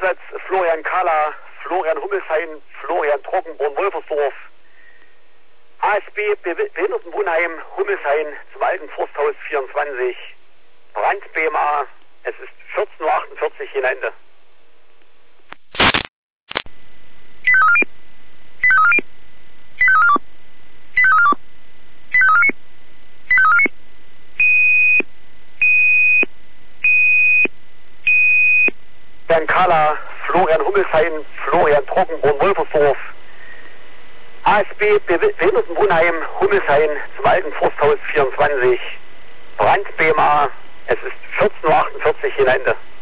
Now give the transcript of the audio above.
Moritz, Florian Kahler, Florian Hummelsheim, Florian Trockenborn, Wolfersdorf. ASB Behindertenwohnheim Hummelsheim zum alten Forsthaus 24. Brand BMA. Es ist 14:48 Uhr hier Ende. Florian Kahler, Florian Hummelsheim, Florian Trockenborn, Wolfersdorf. ASB Behindertenwohnheim Hummelsheim zum alten Forsthaus 24. Brand BMA. Es ist 14:48 Uhr hier Ende.